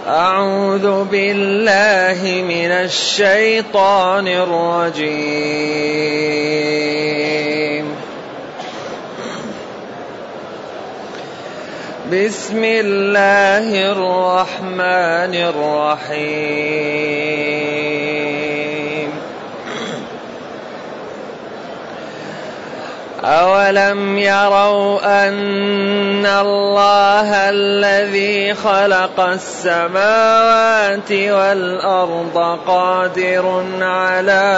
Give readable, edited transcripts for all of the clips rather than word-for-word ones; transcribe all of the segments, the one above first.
أعوذ بالله من الشيطان الرجيم. بسم الله الرحمن الرحيم. أولم يروا أن الله الذي خلق السماوات والأرض قادر على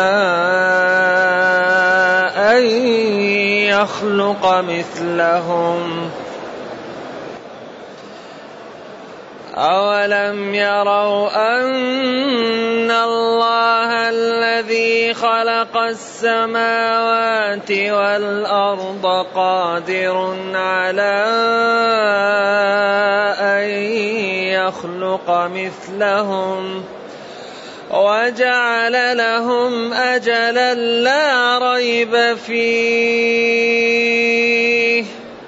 أن يخلق مثلهم أولم يروا أن الله الذي خلق السماوات والأرض قادر على أن يخلق مثلهم وجعل لهم أجلا لا ريب فيه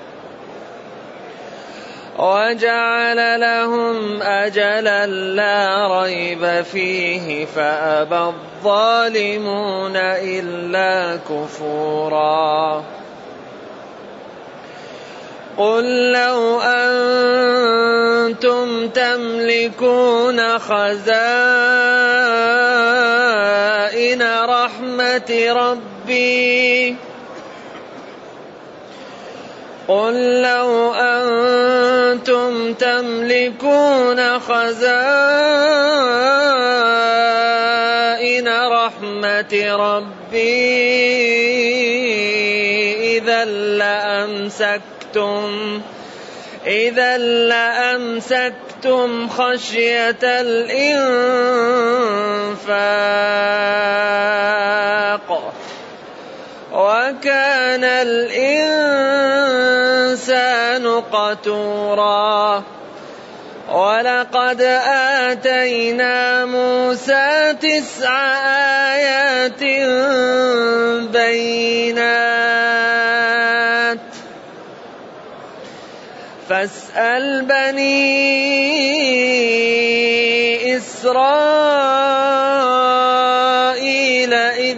فأبى الظالمون إلا كفورا. قل لو أنتم تملكون خزائن رحمة ربي قل لو أنتم تملكون خزائن رحمة ربي إذا لأمسكتم خشية الإنفاق وكان الإنسان قتورا. ولقد آتينا موسى 9 آيات بينات فاسأل بني إسرائيل إذ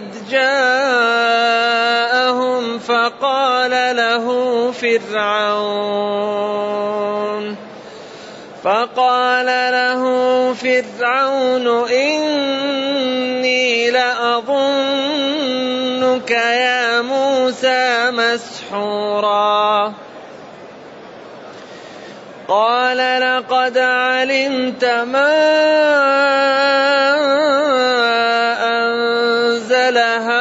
جاءهم فقال له فرعون إني لأظنك يا موسى مسحورا. قال لقد علمت ما أنزل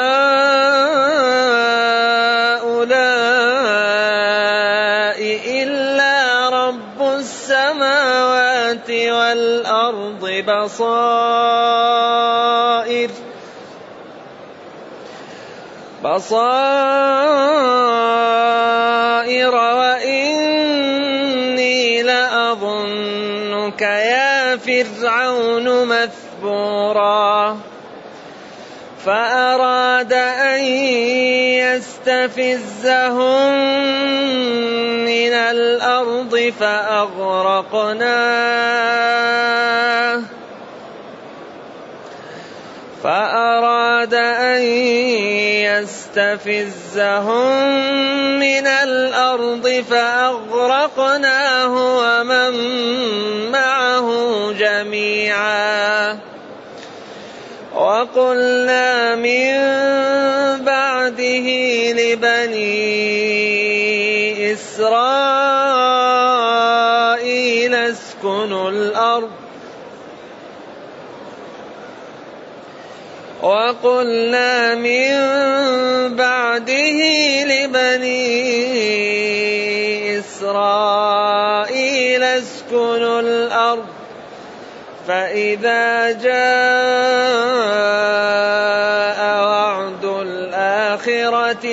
هؤلاء إلا رب السماوات والأرض بصائر وإني لأظنك يا فرعون مثبورا. فأراد أن يستفزهم من الأرض فأغرقناه ومن معه جميعا. وقلنا من بعده لبني إسرائيل اسكنوا الأرض فإذا جاء وعد الآخرة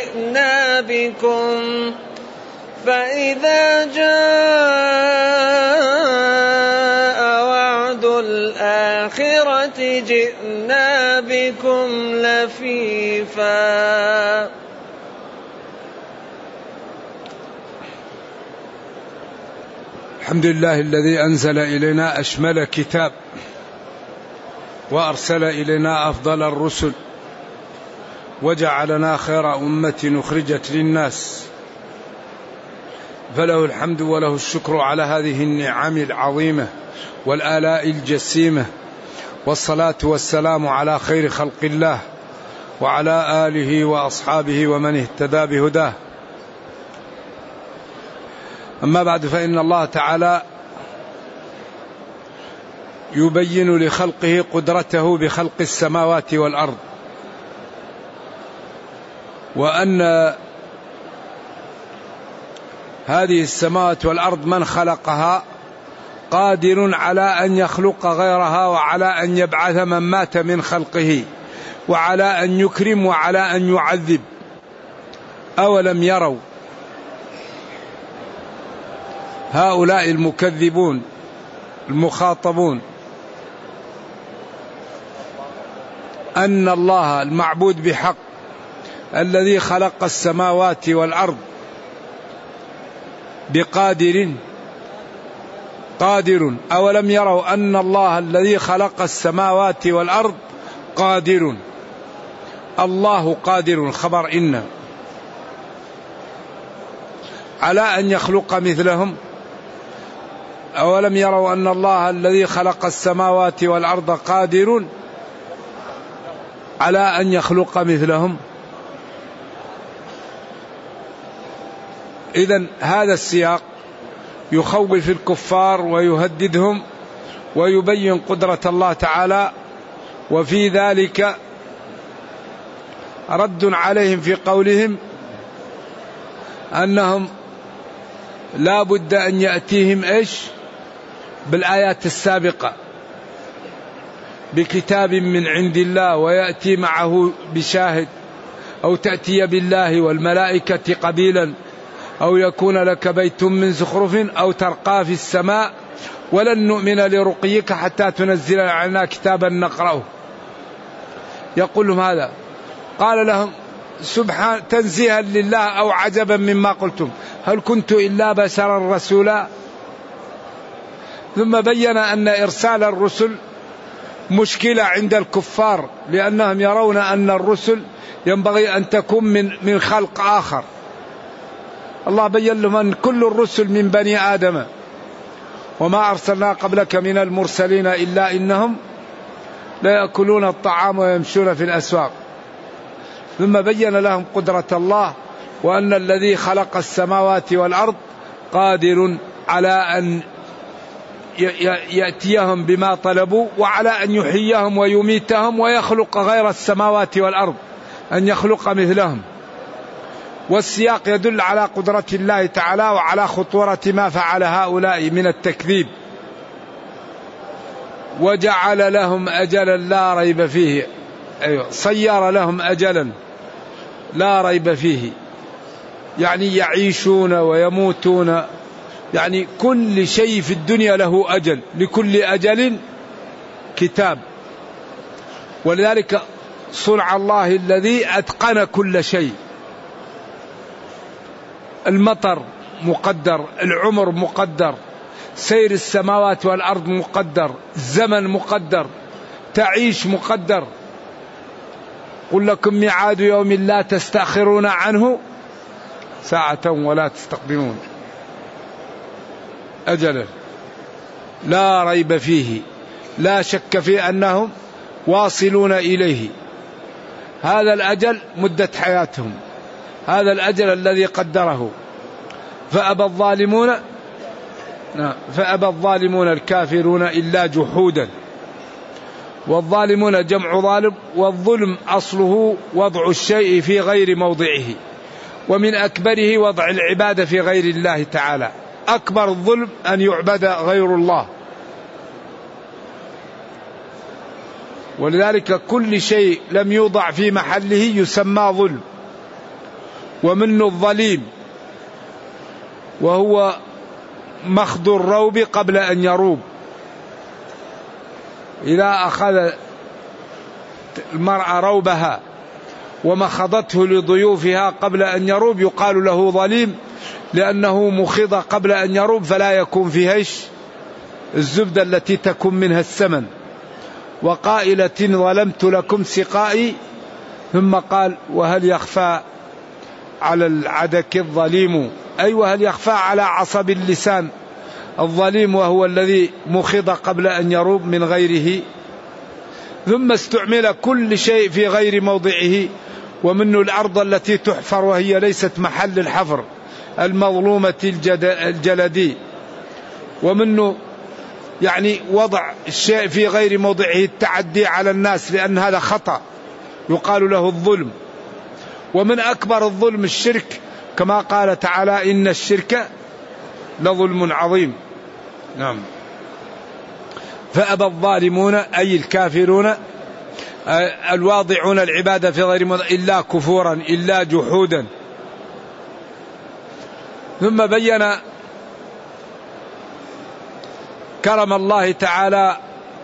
جئنا بكم لفيفا. الحمد لله الذي أنزل إلينا أشمل كتاب وأرسل إلينا أفضل الرسل وجعلنا خير أمة أخرجت للناس، فله الحمد وله الشكر على هذه النعم العظيمة والآلاء الجسيمة، والصلاة والسلام على خير خلق الله وعلى آله وأصحابه ومن اهتدى بهداه. أما بعد، فإن الله تعالى يبين لخلقه قدرته بخلق السماوات والأرض، وأن هذه السماوات والأرض من خلقها قادر على أن يخلق غيرها، وعلى أن يبعث من مات من خلقه، وعلى أن يكرم وعلى أن يعذب. أولم يروا هؤلاء المكذبون المخاطبون أن الله المعبود بحق الذي خلق السماوات والأرض قادر. أولم يروا أن الله الذي خلق السماوات والأرض قادر. الله قادر خبر إن على أن يخلق مثلهم. أولم يروا أن الله الذي خلق السماوات والأرض قادر على أن يخلق مثلهم. إذن هذا السياق يخوف الكفار ويهددهم ويبين قدرة الله تعالى، وفي ذلك رد عليهم في قولهم أنهم لا بد أن يأتيهم بالآيات السابقة بكتاب من عند الله ويأتي معه بشاهد، أو تأتي بالله والملائكة قبيلا، أو يكون لك بيت من زخرف، أو ترقى في السماء ولن نؤمن لرقيك حتى تنزل علينا كتابا نقرأه. يقول لهم هذا، قال لهم سبحان تنزيها لله أو عجبا مما قلتم، هل كنت إلا بشرا رسولا؟ ثم بين أن إرسال الرسل مشكلة عند الكفار، لأنهم يرون أن الرسل ينبغي أن تكون من خلق آخر. الله بين لهم أن كل الرسل من بني آدم، وما أرسلنا قبلك من المرسلين إلا إنهم لا يأكلون الطعام ويمشون في الأسواق. ثم بين لهم قدرة الله، وأن الذي خلق السماوات والأرض قادر على أن يأتيهم بما طلبوا، وعلى أن يحييهم ويميتهم ويخلق غير السماوات والأرض، أن يخلق مثلهم. والسياق يدل على قدرة الله تعالى وعلى خطورة ما فعل هؤلاء من التكذيب. وجعل لهم أجلا لا ريب فيه، صير لهم أجلا لا ريب فيه، يعني يعيشون ويموتون، يعني كل شيء في الدنيا له أجل، لكل أجل كتاب. ولذلك صنع الله الذي أتقن كل شيء. المطر مقدر، العمر مقدر، سير السماوات والأرض مقدر، الزمن مقدر، تعيش مقدر. قل لكم ميعاد يوم لا تستأخرون عنه ساعة ولا تستقدمون. أجل لا ريب فيه، لا شك في أنهم واصلون إليه. هذا الأجل مدة حياتهم، هذا الأجل الذي قدره. فأبى الظالمون الكافرون إلا جحودا. والظالمون جمع ظالم، والظلم أصله وضع الشيء في غير موضعه، ومن أكبره وضع العبادة في غير الله تعالى. أكبر الظلم أن يعبد غير الله. ولذلك كل شيء لم يوضع في محله يسمى ظلم. ومنه الظليم، وهو مخض الروب قبل أن يروب. إذا أخذ المرأة روبها ومخضته لضيوفها قبل أن يروب يقال له ظليم، لأنه مخض قبل أن يروب فلا يكون فيها الزبدة التي تكون منها السمن. وقائلة ظلمت لكم سقائي، ثم قال وهل يخفى على العدك الظليم، أي وهل يخفى على عصب اللسان الظليم، وهو الذي مخض قبل أن يروب من غيره. ثم استعمل كل شيء في غير موضعه، ومنه الأرض التي تحفر وهي ليست محل الحفر، المظلومة الجلدي، ومنه يعني وضع الشيء في غير موضعه، التعدي على الناس، لأن هذا خطأ يقال له الظلم. ومن أكبر الظلم الشرك، كما قال تعالى إن الشرك لظلم عظيم. نعم. فأبى الظالمون أي الكافرون الواضعون العبادة في غير موضع إلا كفورا إلا جحودا. ثم بين كرم الله تعالى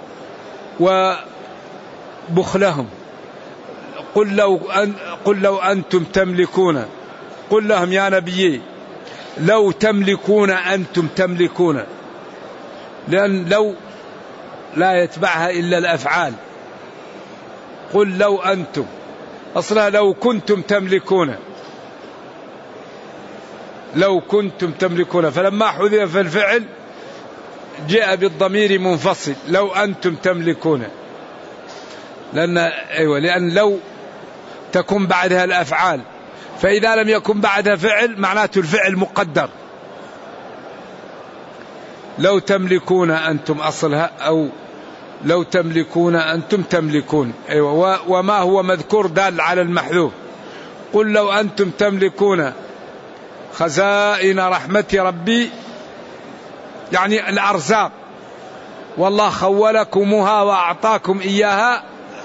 وبخلهم. قل لو أنتم تملكون، قل لهم يا نبي لو تملكون أنتم تملكون، لأن لو لا يتبعها إلا الأفعال. قل لو أنتم أصلا لو كنتم تملكون، لو كنتم تملكون، فلما حذف الفعل جاء بالضمير منفصل لو أنتم تملكون، لأن لو تكون بعدها الأفعال، فإذا لم يكن بعدها فعل معناته الفعل مقدر. لو تملكون أنتم أصلها، أو لو تملكون أنتم تملكون. وما هو مذكور دال على المحذوف. قل لو أنتم تملكون خزائن رحمة ربي، يعني الأرزاق، والله خولكمها وأعطاكم إياها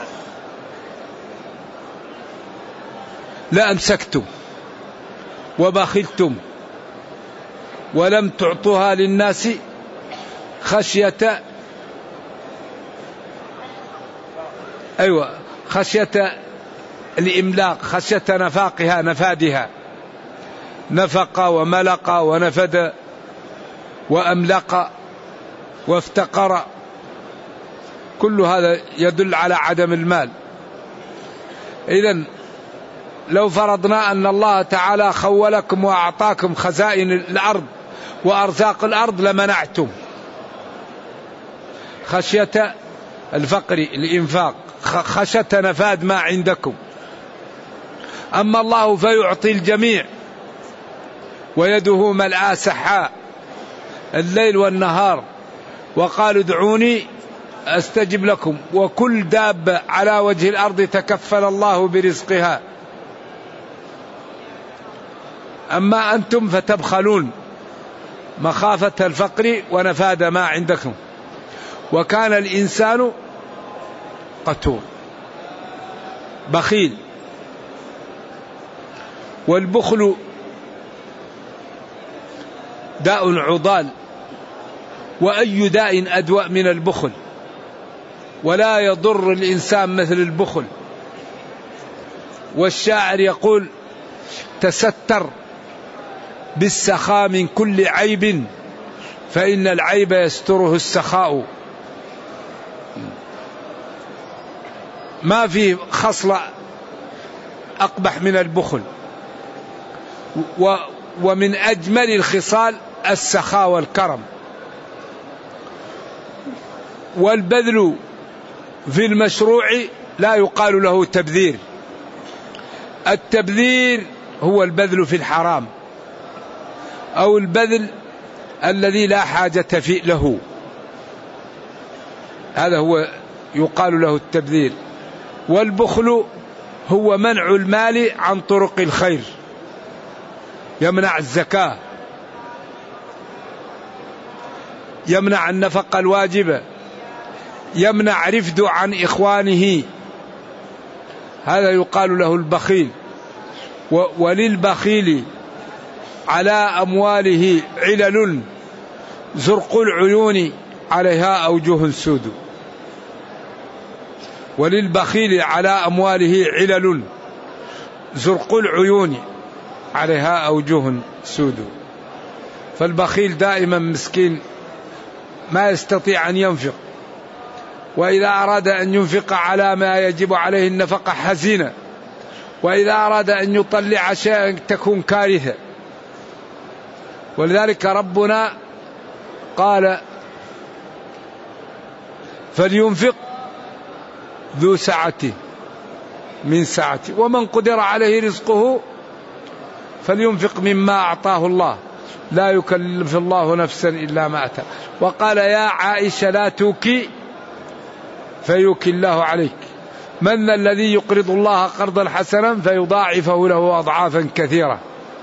لأمسكتم وبخلتم ولم تعطوها للناس خشية خشية الإملاق، خشية نفاقها نفادها، نفق وملق ونفد وأملق وافتقر، كل هذا يدل على عدم المال. إذن لو فرضنا أن الله تعالى خولكم وأعطاكم خزائن الأرض وأرزاق الأرض لمنعتم خشية الفقر الإنفاق، خشية نفاد ما عندكم. أما الله فيعطي الجميع ويده ملآ سحاء الليل والنهار، وقالوا ادعوني أستجب لكم، وكل دابة على وجه الأرض تكفل الله برزقها. أما أنتم فتبخلون مخافة الفقر ونفاد ما عندكم، وكان الإنسان قتور بخيل. والبخل داء عضال، وأي داء أدوأ من البخل، ولا يضر الإنسان مثل البخل. والشاعر يقول تستر بالسخاء من كل عيب، فإن العيب يستره السخاء. ما في خصلة أقبح من البخل، ومن أجمل الخصال السخاء والكرم. والبذل في المشروع لا يقال له تبذير، التبذير هو البذل في الحرام، أو البذل الذي لا حاجة فيه له، هذا هو يقال له التبذير. والبخل هو منع المال عن طرق الخير، يمنع الزكاة، يمنع النفقة الواجبة، يمنع رفد عن إخوانه، هذا يقال له البخيل. وللبخيل على أمواله علل زرق العيون عليها أوجه سود. وللبخيل على أمواله علل زرق العيون عليها أوجه سود. فالبخيل دائما مسكين ما يستطيع أن ينفق، وإذا أراد أن ينفق على ما يجب عليه النفقة حزينة، وإذا أراد أن يطلع شيئا تكون كارثة. ولذلك ربنا قال فلينفق ذو سعة من سعته ومن قدر عليه رزقه فلينفق مما أعطاه الله لا يكلف الله نفسا إلا ما أتى. وقال يا عائشة لا توكي فيوكي الله عليك، من الذي يقرض الله قرضا حسنا فيضاعفه له أضعافا كثيرة.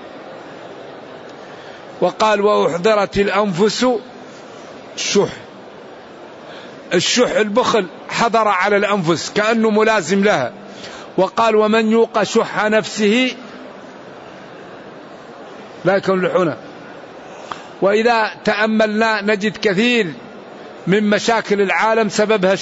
وقال وأحضرت الأنفس الشح البخل حضر على الأنفس كأنه ملازم لها. وقال ومن يوق شح نفسه لا يكون لحونا. وإذا تأملنا نجد كثير من مشاكل العالم سببها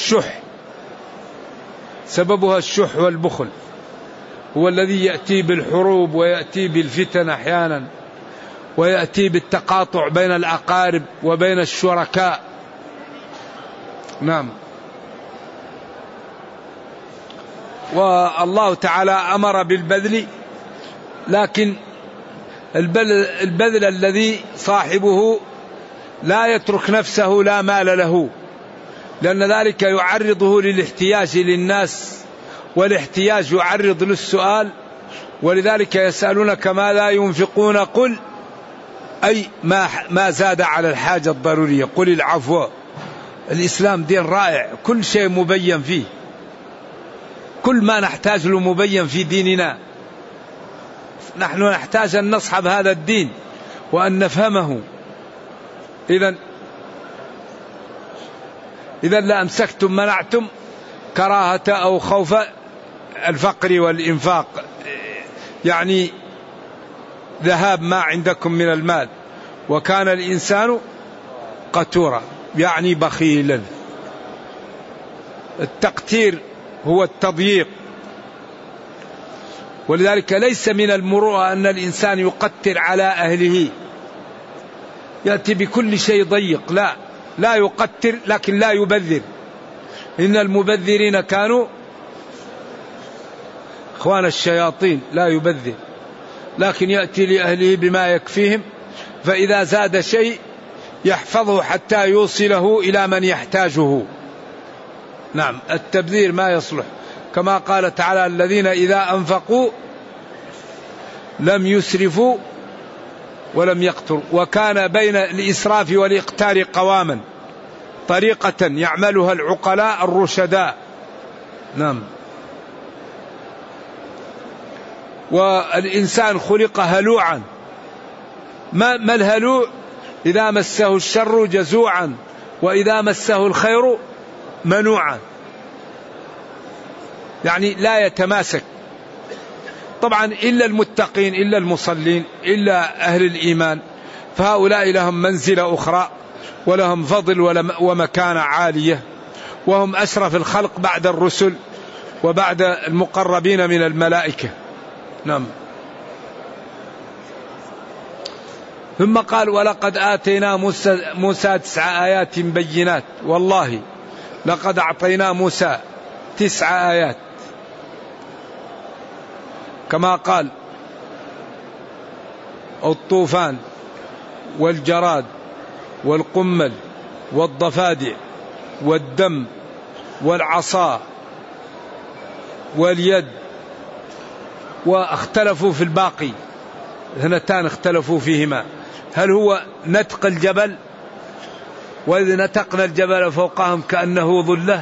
الشح والبخل، هو الذي يأتي بالحروب ويأتي بالفتن أحيانا، ويأتي بالتقاطع بين الأقارب وبين الشركاء. نعم. والله تعالى أمر بالبذل، لكن البذل الذي صاحبه لا يترك نفسه لا مال له، لأن ذلك يعرضه للاحتياج للناس، والاحتياج يعرض للسؤال. ولذلك يسألونك ماذا ينفقون قل أي ما زاد على الحاجة الضرورية، قل العفو. الإسلام دين رائع، كل شيء مبين فيه، كل ما نحتاج له مبين في ديننا. نحن نحتاج أن نصحب هذا الدين وأن نفهمه. إذا لأمسكتم منعتم كراهة أو خوف الفقر والإنفاق، يعني ذهاب ما عندكم من المال. وكان الإنسان قتورا يعني بخيلا. التقتير هو التضييق، ولذلك ليس من المروءة أن الإنسان يقتر على أهله، يأتي بكل شيء ضيق. لا يقتر لكن لا يبذر. إن المبذرين كانوا إخوان الشياطين. لا يبذر لكن يأتي لأهله بما يكفيهم، فإذا زاد شيء يحفظه حتى يوصله إلى من يحتاجه. نعم. التبذير ما يصلح، كما قال تعالى الذين إذا أنفقوا لم يسرفوا ولم يقتروا وكان بين الإسراف والإقتار قواما، طريقة يعملها العقلاء الرشداء. نعم. والإنسان خلق هلوعا. ما الهلوع؟ إذا مسه الشر جزوعا وإذا مسه الخير منوعا، يعني لا يتماسك. طبعا إلا المتقين، إلا المصلين، إلا أهل الإيمان، فهؤلاء لهم منزلة أخرى ولهم فضل ومكانة عالية، وهم أشرف الخلق بعد الرسل وبعد المقربين من الملائكة. نعم. ثم قال ولقد آتينا موسى 9 آيات بينات. والله لقد أعطينا موسى 9 آيات، كما قال الطوفان والجراد والقمل والضفادع والدم والعصا واليد. واختلفوا في الباقي 2 اختلفوا فيهما، هل هو نتق الجبل وإذ نتقنا الجبل فوقهم كأنه ظلة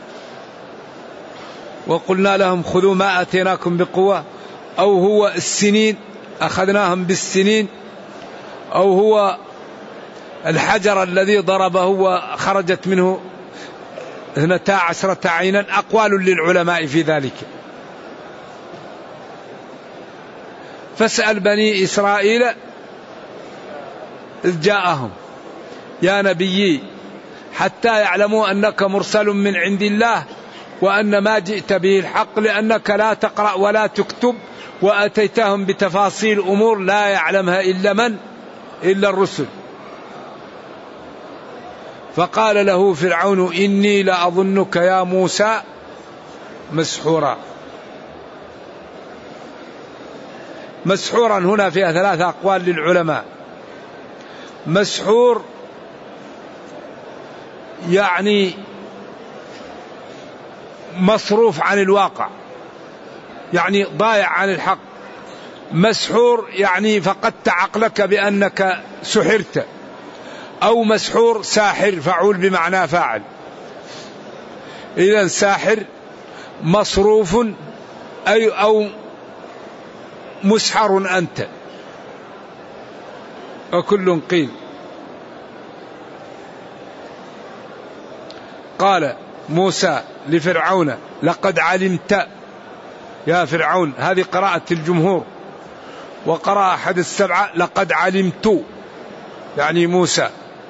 وقلنا لهم خذوا ما آتيناكم بقوة، أو هو السنين أخذناهم بالسنين، أو هو الحجر الذي ضربه وخرجت منه 12 عينا. أقوال للعلماء في ذلك. فاسأل بني إسرائيل إذ جاءهم يا نبي حتى يعلموا أنك مرسل من عند الله وأن ما جئت به الحق، لأنك لا تقرأ ولا تكتب وأتيتهم بتفاصيل أمور لا يعلمها إلا من إلا الرسل. فقال له فرعون إني لأظنك يا موسى مسحورا. مسحورا هنا فيها 3 أقوال للعلماء. مسحور يعني مصروف عن الواقع، يعني ضايع عن الحق. مسحور يعني فقدت عقلك بأنك سحرت. أو مسحور ساحر، فعول بمعنى فاعل. إذن ساحر مصروف أو مسحر أنت، وكل قيل. قال موسى لفرعون لقد علمت يا فرعون، هذه قراءة الجمهور. وقرأ أحد السبعة لقد علمت، يعني موسى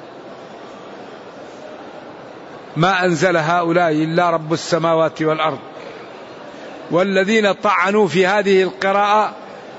ما أنزل هؤلاء إلا رب السماوات والأرض. والذين طعنوا في هذه القراءة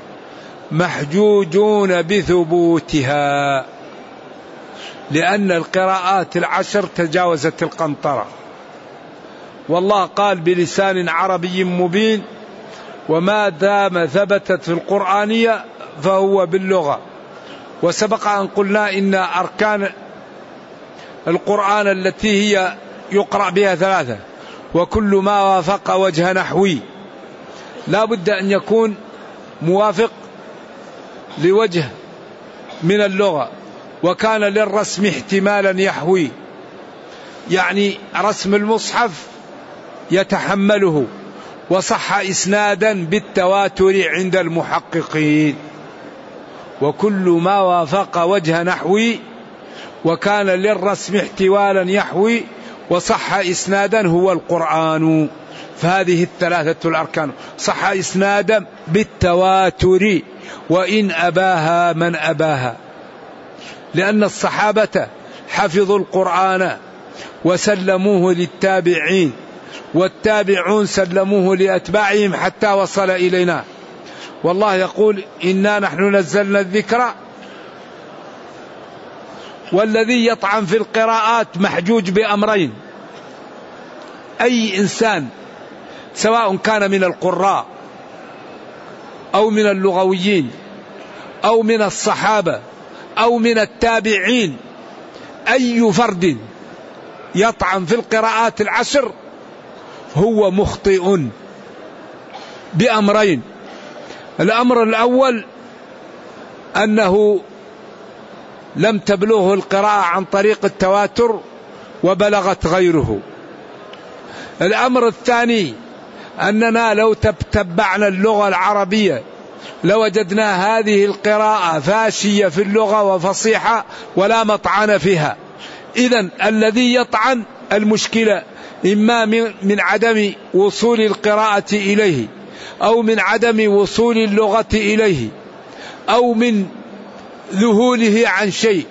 محجوجون بثبوتها، لأن القراءات 10 تجاوزت القنطرة. والله قال بلسان عربي مبين وما دام ثبتت في القرآنية فهو باللغة. وسبق أن قلنا إن أركان القرآن التي هي يقرأ بها 3، وكل ما وافق وجه نحوي لا بد أن يكون موافق لوجه من اللغة. وكان للرسم احتمالا يحوي، يعني رسم المصحف يتحمله، وصح إسنادا بالتواتر عند المحققين. وكل ما وافق وجه نحوي وكان للرسم احتوالا يحوي وصح إسنادا هو القرآن. فهذه 3 الأركان: صح إسنادا بالتواتر وإن أباها من أباها، لأن الصحابة حفظوا القرآن وسلموه للتابعين، والتابعون سلموه لأتباعهم حتى وصل إلينا. والله يقول إنا نحن نزلنا الذكر. والذي يطعن في القراءات محجوج بأمرين: أي إنسان سواء كان من القراء أو من اللغويين أو من الصحابة أو من التابعين، أي فرد يطعن في القراءات 10 هو مخطئ بأمرين. الأمر الأول أنه لم تبلغه القراءة عن طريق التواتر وبلغت غيره. الأمر الثاني أننا لو تتبعنا اللغة العربية لوجدنا هذه القراءة فاشية في اللغة وفصيحة ولا مطعن فيها. إذن الذي يطعن المشكلة إما من عدم وصول القراءة إليه، أو من عدم وصول اللغة إليه، أو من ذهوله عن شيء.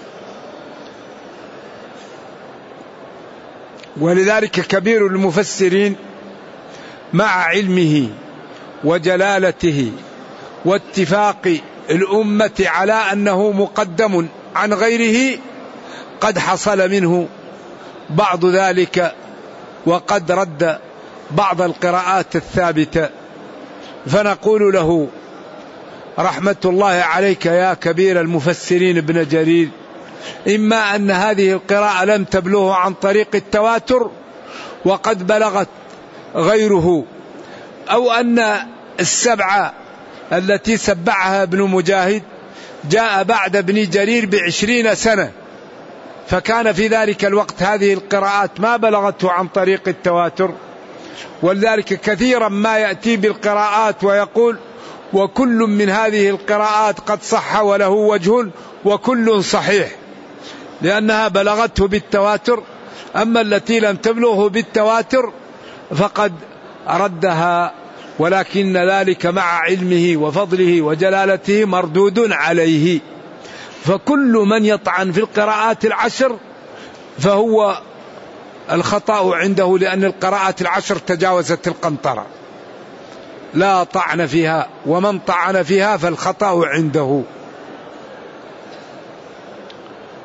ولذلك كبير المفسرين مع علمه وجلالته واتفاق الأمة على أنه مقدم عن غيره قد حصل منه بعض ذلك، وقد رد بعض القراءات الثابتة. فنقول له رحمة الله عليك يا كبير المفسرين ابن جرير: إما أن هذه القراءة لم تبلغه عن طريق التواتر وقد بلغت غيره، أو أن 7 التي سبعها ابن مجاهد جاء بعد ابن جرير ب20 سنة، فكان في ذلك الوقت هذه القراءات ما بلغته عن طريق التواتر. ولذلك كثيرا ما يأتي بالقراءات ويقول وكل من هذه القراءات قد صح وله وجه وكل صحيح، لأنها بلغته بالتواتر. أما التي لم تبلغه بالتواتر فقد ردها، ولكن ذلك مع علمه وفضله وجلالته مردود عليه. فكل من يطعن في القراءات 10 فهو الخطأ عنده، لأن القراءات 10 تجاوزت القنطرة، لا طعن فيها، ومن طعن فيها فالخطأ عنده.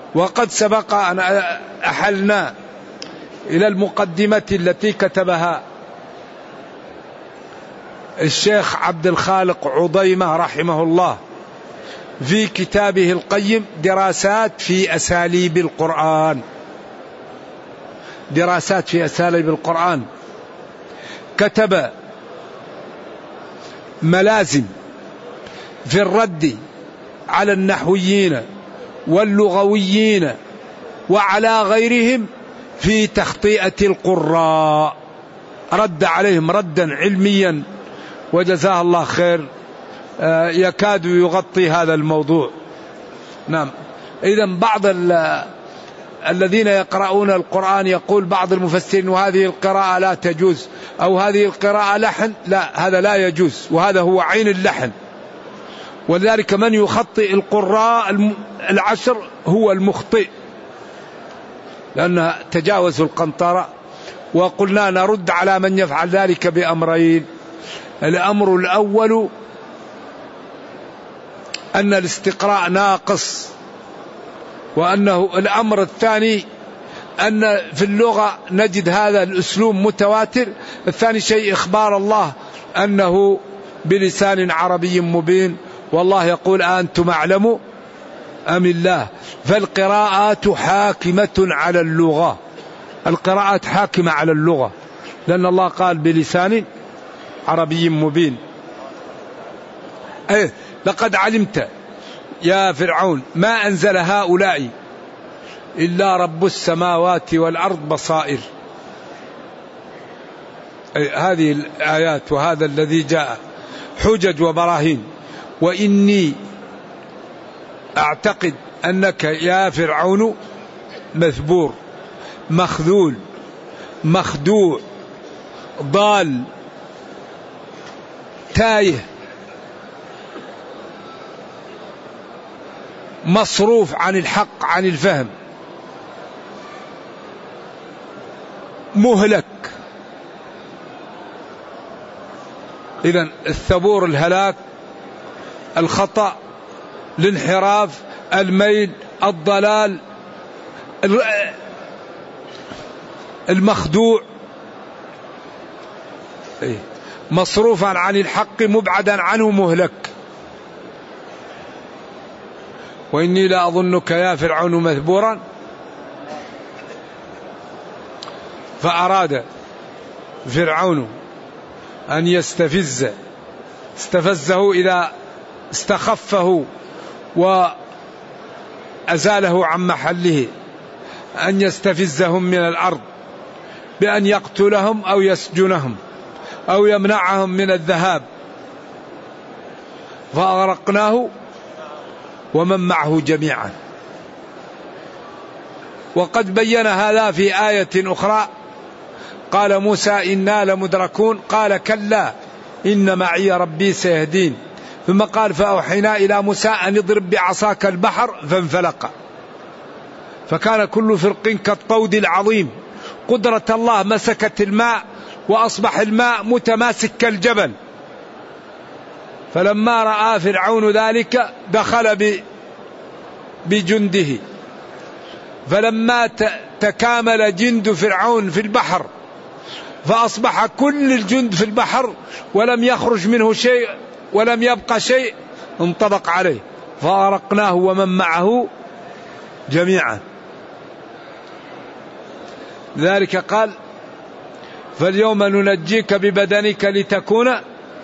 وقد سبق أن أحلنا إلى المقدمة التي كتبها الشيخ عبد الخالق عضيمة رحمه الله في كتابه القيم دراسات في أساليب القرآن. دراسات في أساليب القرآن. كتب ملازم في الرد على النحويين واللغويين وعلى غيرهم في تخطئة القراء، رد عليهم ردا علميا وجزاه الله خير، يكاد يغطي هذا الموضوع. نعم. إذن بعض الذين يقرؤون القرآن يقول بعض المفسرين وهذه القراءة لا تجوز أو هذه القراءة لحن. لا، هذا لا يجوز، وهذا هو عين اللحن. ولذلك من يخطئ القراء العشر هو المخطئ، لأن تجاوزوا القنطرة. وقلنا نرد على من يفعل ذلك بأمرين. الأمر الأول أن الاستقراء ناقص، وأنه الأمر الثاني أن في اللغة نجد هذا الأسلوب متواتر. الثاني شيء إخبار الله أنه بلسان عربي مبين، والله يقول أنتم أعلم أم الله. فالقراءات حاكمة على اللغة، القراءات حاكمة على اللغة، لأن الله قال بلسان عربي مبين. لقد علمت يا فرعون ما أنزل هؤلاء إلا رب السماوات والأرض بصائر. هذه الآيات وهذا الذي جاء حجج وبراهين. وإني أعتقد أنك يا فرعون مثبور مخذول مخدوع ضال تايه مصروف عن الحق عن الفهم مهلك. إذن الثبور الهلاك، الخطأ، الانحراف، الميل، الضلال، المخدوع، مصروفا عن الحق مبعدا عنه مهلك. وإني لا أظنك يا فرعون مثبورا. فأراد فرعون أن استفزه إذا استخفه وأزاله عن محله، أن يستفزهم من الأرض بأن يقتلهم أو يسجنهم أو يمنعهم من الذهاب. فأغرقناه ومن معه جميعا. وقد بين هذا في آية أخرى. قال موسى إنا لمدركون، قال كلا إن معي ربي سيهدين. ثم قال فأوحينا إلى موسى أن اضرب بعصاك البحر فانفلق فكان كل فرق كالطود العظيم. قدرة الله مسكت الماء وأصبح الماء متماسك كالجبل. فلما رأى فرعون ذلك دخل بجنده، فلما تكامل جند فرعون في البحر فأصبح كل الجند في البحر ولم يخرج منه شيء ولم يبقى شيء، انطبق عليه فأغرقناه ومن معه جميعا. ذلك قال فاليوم ننجيك ببدنك لتكون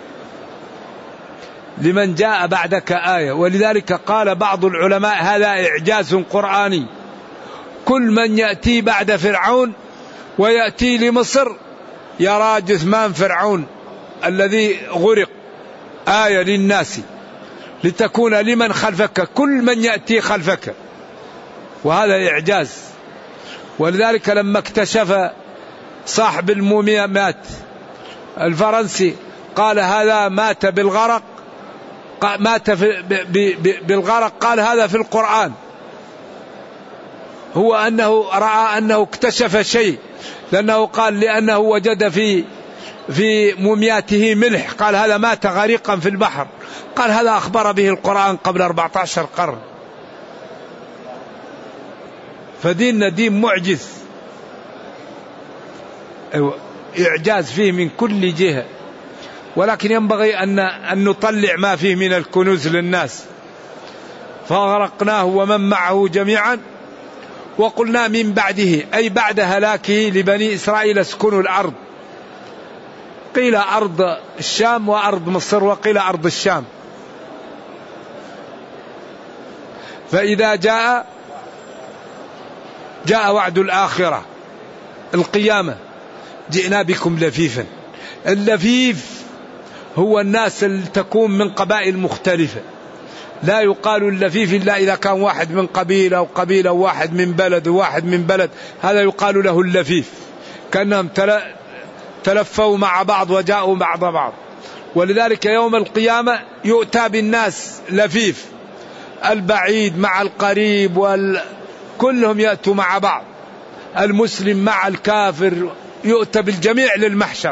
لمن جاء بعدك آية. ولذلك قال بعض العلماء هذا إعجاز قرآني. كل من يأتي بعد فرعون ويأتي لمصر يرى جثمان فرعون الذي غرق آية للناس لتكون لمن خلفك، كل من يأتي خلفك، وهذا إعجاز. ولذلك لما اكتشف صاحب المومياوات الفرنسي قال هذا مات بالغرق، بالغرق، قال هذا في القرآن. هو أنه رأى أنه اكتشف شيء، لأنه قال لأنه وجد في مومياته ملح، قال هذا مات غريقا في البحر. قال هذا أخبر به القرآن قبل 14 قرن. فديننا دين معجز، إعجاز فيه من كل جهة، ولكن ينبغي أن نطلع ما فيه من الكنوز للناس. فأغرقناه ومن معه جميعا وقلنا من بعده، أي بعد هلاكه لبني إسرائيل اسكنوا الأرض، قيل أرض الشام وأرض مصر وقيل أرض الشام. فإذا جاء وعد الآخرة القيامة جئنا بكم لفيفا. اللفيف هو الناس اللي تكون من قبائل مختلفة، لا يقال اللفيف إلا إذا كان واحد من قبيلة وقبيلة وواحد من بلد وواحد من بلد، هذا يقال له اللفيف، كأنهم تلفوا مع بعض وجاءوا بعض بعض. ولذلك يوم القيامة يؤتى بالناس لفيف، البعيد مع القريب كلهم يأتوا مع بعض، المسلم مع الكافر، يؤتى بالجميع للمحشر.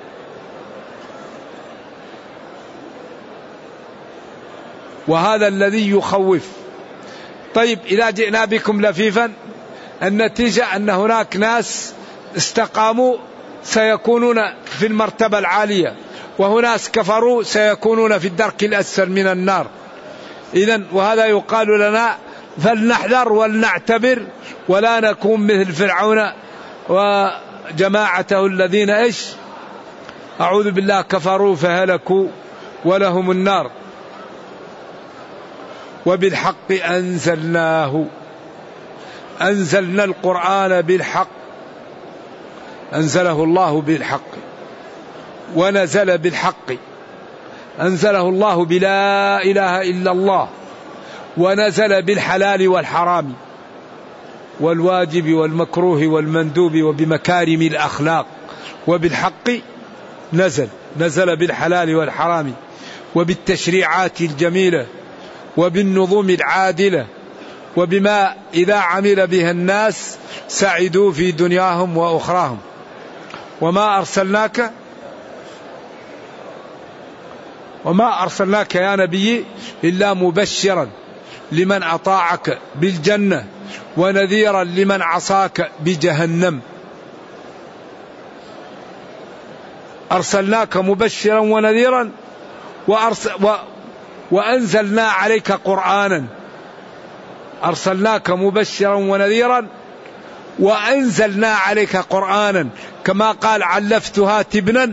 وهذا الذي يخوف. طيب إذا جئنا بكم لفيفا، النتيجة أن هناك ناس استقاموا سيكونون في المرتبة العالية، وهناك كفروا سيكونون في الدرك الأسفل من النار. إذن وهذا يقال لنا فلنحذر ولنعتبر ولا نكون مثل فرعون وجماعته الذين أعوذ بالله كفروا فهلكوا ولهم النار. وبالحق أنزلنا القرآن بالحق، أنزله الله بالحق ونزل بالحق، أنزله الله بلا إله إلا الله، ونزل بالحلال والحرام والواجب والمكروه والمندوب وبمكارم الأخلاق. وبالحق نزل بالحلال والحرام وبالتشريعات الجميلة وبالنظم العادلة وبما إذا عمل بها الناس سعدوا في دنياهم وأخراهم. وما أرسلناك يا نبي إلا مبشرا لمن أطاعك بالجنة ونذيرا لمن عصاك بجهنم. أرسلناك مبشرا ونذيرا وأنزلنا عليك قرآنا. أرسلناك مبشرا ونذيرا وأنزلنا عليك قرآنا، كما قال علفتها تبنا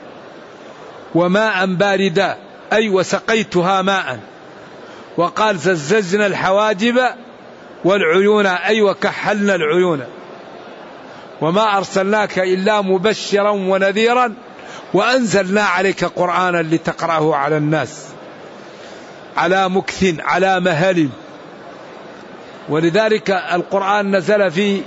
وماء باردا، أي وسقيتها ماء. وقال زجزجنا الحواجب والعيون، أي وكحلنا العيون. وما أرسلناك إلا مبشرا ونذيرا وأنزلنا عليك قرآنا لتقرأه على الناس على مكث على مهل. ولذلك القرآن نزل في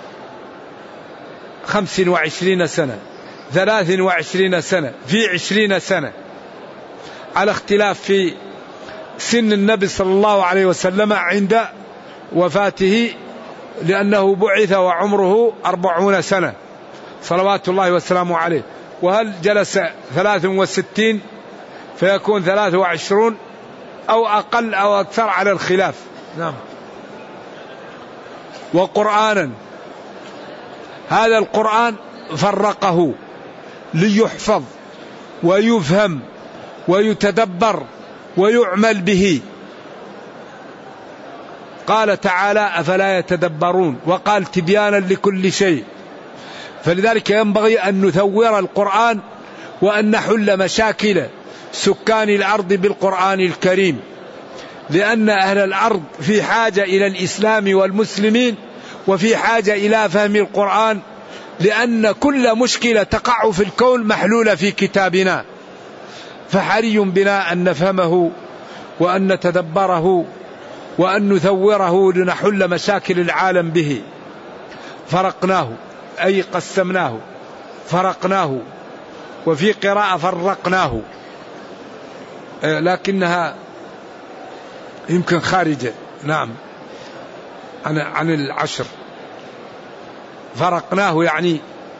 25 سنة، 23 سنة، في 20 سنة، على اختلاف في سن النبي صلى الله عليه وسلم عند وفاته، لأنه بعث وعمره 40 سنة صلوات الله وسلامه عليه. وهل جلس 63 فيكون 23 أو أقل أو أكثر على الخلاف. نعم. وقرآنا، هذا القرآن فرقه ليحفظ ويفهم ويتدبر ويعمل به. قال تعالى أفلا يتدبرون، وقال تبيانا لكل شيء. فلذلك ينبغي أن نثور القرآن وأن نحل مشاكل سكان الأرض بالقرآن الكريم، لأن أهل الأرض في حاجة إلى الإسلام والمسلمين، وفي حاجة إلى فهم القرآن، لأن كل مشكلة تقع في الكون محلولة في كتابنا. فحري بنا أن نفهمه وأن نتدبره وأن نثوره لنحل مشاكل العالم به. فرقناه أي قسمناه، فرقناه، وفي قراءة فرقناه لكنها يمكن خارجة. نعم، عن العشر. فرقناه يعني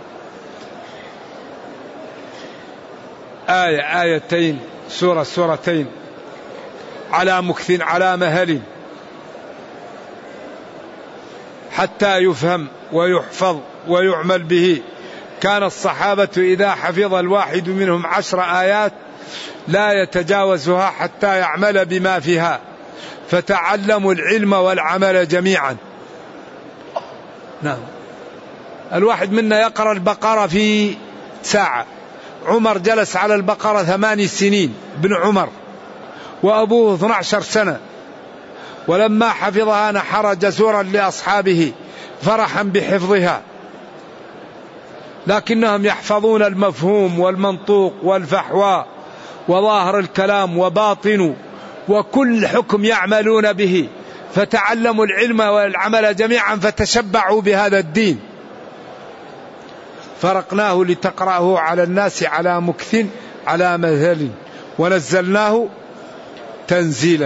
آية آيتين، سورة سورتين، على مكث على مهل، حتى يفهم ويحفظ ويعمل به. كان الصحابة إذا حفظ الواحد منهم 10 آيات لا يتجاوزها حتى يعمل بما فيها، فتعلموا العلم والعمل جميعا. نعم. الواحد منا يقرأ البقرة في ساعة. عمر جلس على البقرة 8 سنين، ابن عمر، وأبوه 12 سنة، ولما حفظها نحر جزورا لأصحابه فرحا بحفظها. لكنهم يحفظون المفهوم والمنطوق والفحوى وظاهر الكلام وباطنه، وكل حكم يعملون به، فتعلموا العلم والعمل جميعا فتشبعوا بهذا الدين. فرقناه لتقرأه على الناس على مكث على مذهل ونزلناه تنزيلا.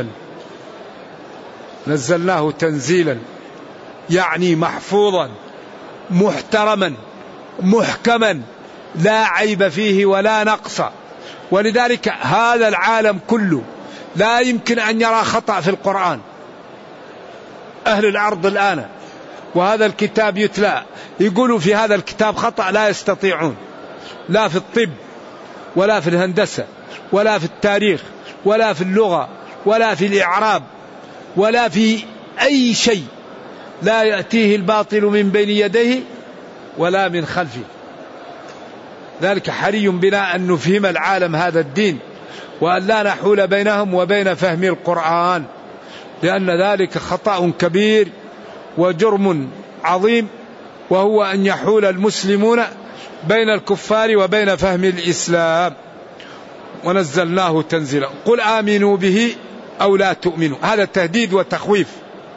نزلناه تنزيلا يعني محفوظا محترما محكما لا عيب فيه ولا نقص. ولذلك هذا العالم كله لا يمكن أن يرى خطأ في القرآن. أهل الأرض الآن وهذا الكتاب يتلى يقولوا في هذا الكتاب خطأ، لا يستطيعون، لا في الطب ولا في الهندسة ولا في التاريخ ولا في اللغة ولا في الإعراب ولا في أي شيء، لا يأتيه الباطل من بين يديه ولا من خلفه. ذلك حري بنا أن نفهم العالم هذا الدين، وأن لا نحول بينهم وبين فهم القرآن، لأن ذلك خطأ كبير وجرم عظيم، وهو أن يحول المسلمون بين الكفار وبين فهم الإسلام. ونزلناه تنزيلا. قل آمنوا به أو لا تؤمنوا، هذا تهديد وتخويف.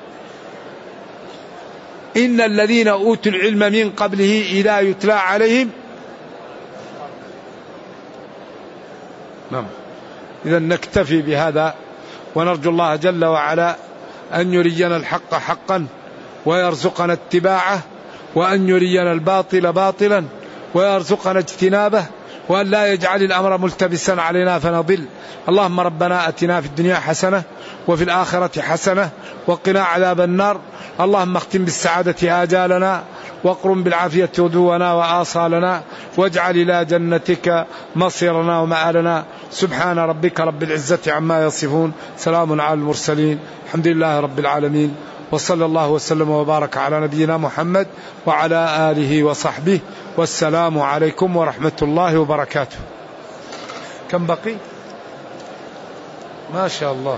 إن الذين أوتوا العلم من قبله إذا يتلى عليهم. نعم. إذا نكتفي بهذا، ونرجو الله جل وعلا أن يرينا الحق حقا ويرزقنا اتباعه، وأن يرينا الباطل باطلا ويرزقنا اجتنابه، وأن لا يجعل الأمر ملتبسا علينا فنضل. اللهم ربنا أتنا في الدنيا حسنة وفي الآخرة حسنة وقنا عذاب النار. اللهم اختم بالسعادة آجالنا، واقرم بالعافية غدونا وآصالنا، واجعل إلى جنتك مصيرنا ومآلنا. سبحان ربك رب العزة عما يصفون، سلام على المرسلين، الحمد لله رب العالمين، وصلى الله وسلم وبارك على نبينا محمد وعلى آله وصحبه، والسلام عليكم ورحمة الله وبركاته. كم بقي؟ ما شاء الله.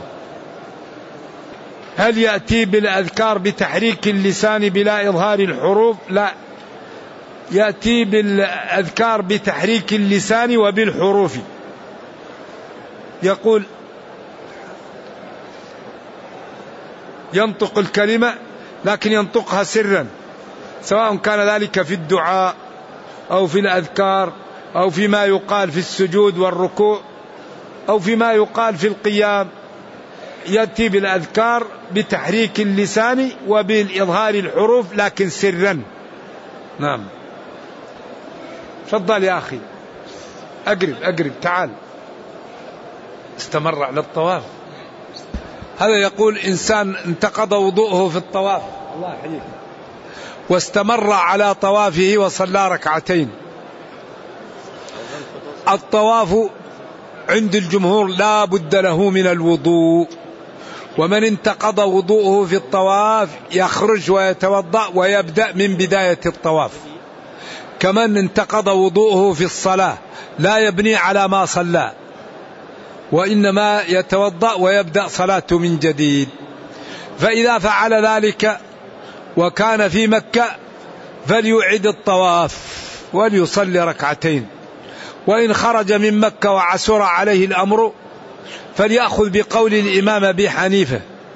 هل يأتي بالأذكار بتحريك اللسان بلا إظهار الحروف؟ لا، يأتي بالأذكار بتحريك اللسان وبالحروف. يقول ينطق الكلمة لكن ينطقها سرا، سواء كان ذلك في الدعاء أو في الأذكار أو فيما يقال في السجود والركوع أو فيما يقال في القيام. يأتي بالأذكار بتحريك اللسان وبالإظهار الحروف لكن سرا. نعم. تفضل يا أخي، أقرب تعال. استمر على الطواف. هذا يقول إنسان انتقض وضوءه في الطواف، الله يحييك، واستمر على طوافه وصلى ركعتين. الطواف عند الجمهور لا بد له من الوضوء، ومن انتقض وضوءه في الطواف يخرج ويتوضأ ويبدأ من بداية الطواف. كمن انتقض وضوءه في الصلاة لا يبني على ما صلى، وإنما يتوضأ ويبدأ صلاته من جديد. فإذا فعل ذلك وكان في مكة فليعيد الطواف وليصلي ركعتين، وإن خرج من مكة وعسر عليه الأمر فليأخذ بقول الإمام أبي حنيفة،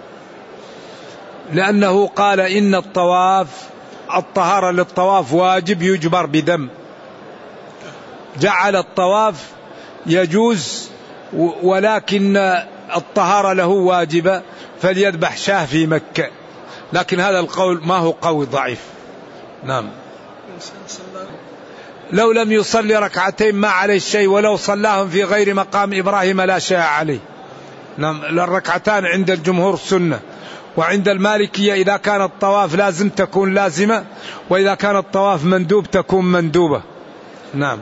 لأنه قال إن الطهارة للطواف واجب يجبر بدم، جعل الطواف يجوز ولكن الطهارة له واجبة، فليذبح شاه في مكة. لكن هذا القول ما هو قول ضعيف. نعم. لو لم يصلي ركعتين ما عليه شيء، ولو صلاهم في غير مقام إبراهيم لا شيء عليه. نعم. الركعتان عند الجمهور سنة، وعند المالكية إذا كان الطواف لازم تكون لازمة، وإذا كان الطواف مندوب تكون مندوبة. نعم.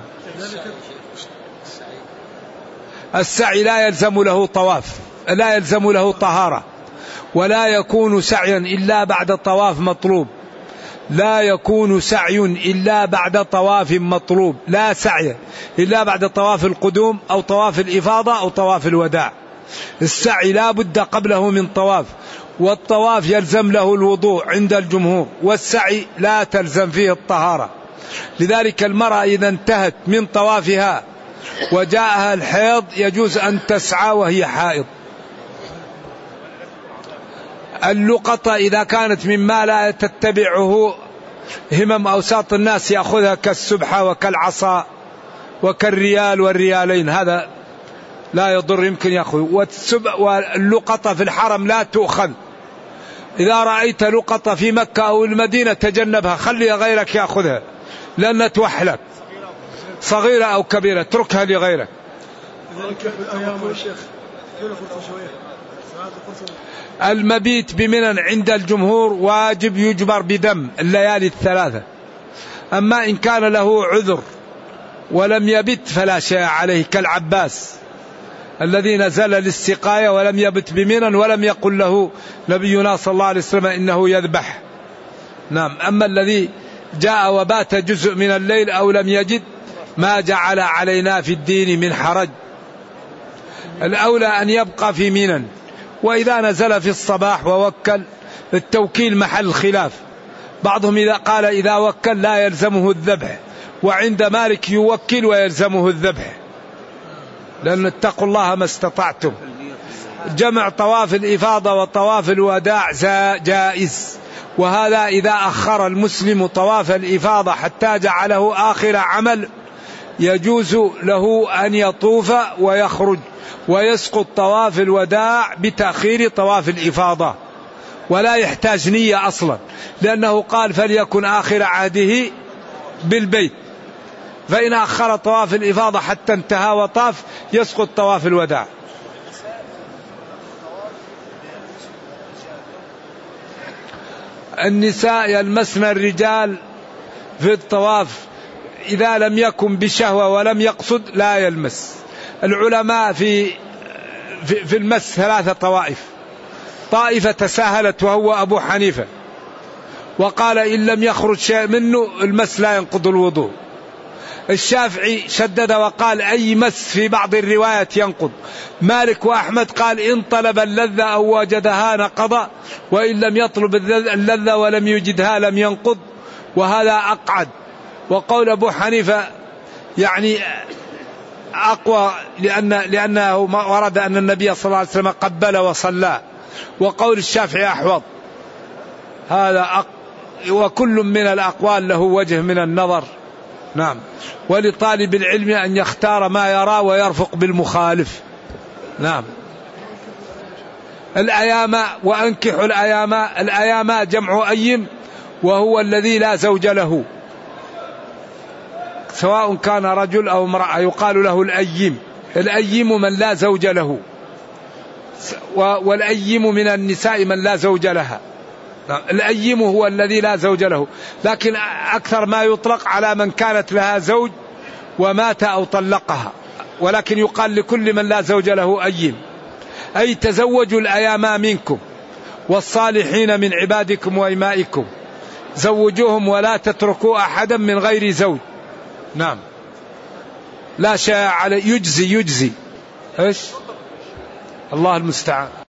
السعي لا يلزم له طواف، لا يلزم له طهارة، ولا يكون سعيا إلا بعد طواف مطلوب. لا يكون سعي إلا بعد طواف مطلوب، لا سعي إلا بعد طواف القدوم أو طواف الإفاضة أو طواف الوداع. السعي لا بد قبله من طواف، والطواف يلزم له الوضوء عند الجمهور، والسعي لا تلزم فيه الطهارة. لذلك المرأة إذا انتهت من طوافها وجاءها الحيض يجوز أن تسعى وهي حائض. اللقطة إذا كانت مما لا تتبعه همم أوساط الناس يأخذها كالسبحة وكالعصا وكالريال والريالين، هذا لا يضر، يمكن يأخذ. واللقطة في الحرم لا تؤخذ. إذا رأيت لقطة في مكة أو المدينة تجنبها، خلي غيرك يأخذها لأن توحلك، صغيرة أو كبيرة، اتركها لغيرك. المبيت بمنى عند الجمهور واجب يجبر بدم الليالي الثلاثة. أما إن كان له عذر ولم يبت فلا شيء عليه، كالعباس الذي نزل للسقاية ولم يبت بمنى ولم يقل له نبينا صلى الله عليه وسلم إنه يذبح. نعم. أما الذي جاء وبات جزء من الليل أو لم يجد ما جعل علينا في الدين من حرج. الأولى أن يبقى في منى، وإذا نزل في الصباح ووكل، التوكيل محل خلاف. بعضهم إذا قال إذا وكل لا يلزمه الذبح، وعند مالك يوكل ويلزمه الذبح، لأن اتقوا الله ما استطعتم. جمع طواف الإفاضة وطواف الوداع جائز، وهذا إذا أخر المسلم طواف الإفاضة حتى جعله آخر عمل يجوز له أن يطوف ويخرج، ويسقط طواف الوداع بتأخير طواف الإفاضة، ولا يحتاج نية أصلا، لأنه قال فليكن آخر عهده بالبيت. فإن أخر طواف الإفاضة حتى انتهى وطاف يسقط طواف الوداع. النساء يلمسن الرجال في الطواف إذا لم يكن بشهوة ولم يقصد لا يلمس. العلماء في المس ثلاثة طوائف. طائفة تساهلت وهو أبو حنيفة، وقال إن لم يخرج شيء منه المس لا ينقض الوضوء. الشافعي شدد وقال أي مس في بعض الروايات ينقض. مالك وأحمد قال إن طلب اللذة أو وجدها نقض، وإن لم يطلب اللذة ولم يجدها لم ينقض، وهذا أقعد. وقول أبو حنيفة يعني أقوى، لأنه ورد أن النبي صلى الله عليه وسلم قبل وصلى. وقول الشافعي أحوط. هذا وكل من الأقوال له وجه من النظر. نعم. ولطالب العلم أن يختار ما يرى ويرفق بالمخالف. نعم. الأيام وأنكحوا الأيام. الأيام جمع أيم، وهو الذي لا زوج له، سواء كان رجل أو امرأة يقال له الأيم. الأيم من لا زوج له، والأيم من النساء من لا زوج لها. الأيم هو الذي لا زوج له، لكن أكثر ما يطلق على من كانت لها زوج ومات أو طلقها، ولكن يقال لكل من لا زوج له أيم. أي تزوجوا الأيام منكم والصالحين من عبادكم وإمائكم، زوجوهم ولا تتركوا أحدا من غير زوج. نعم. لا شيء على يجزي إيش؟ الله المستعان.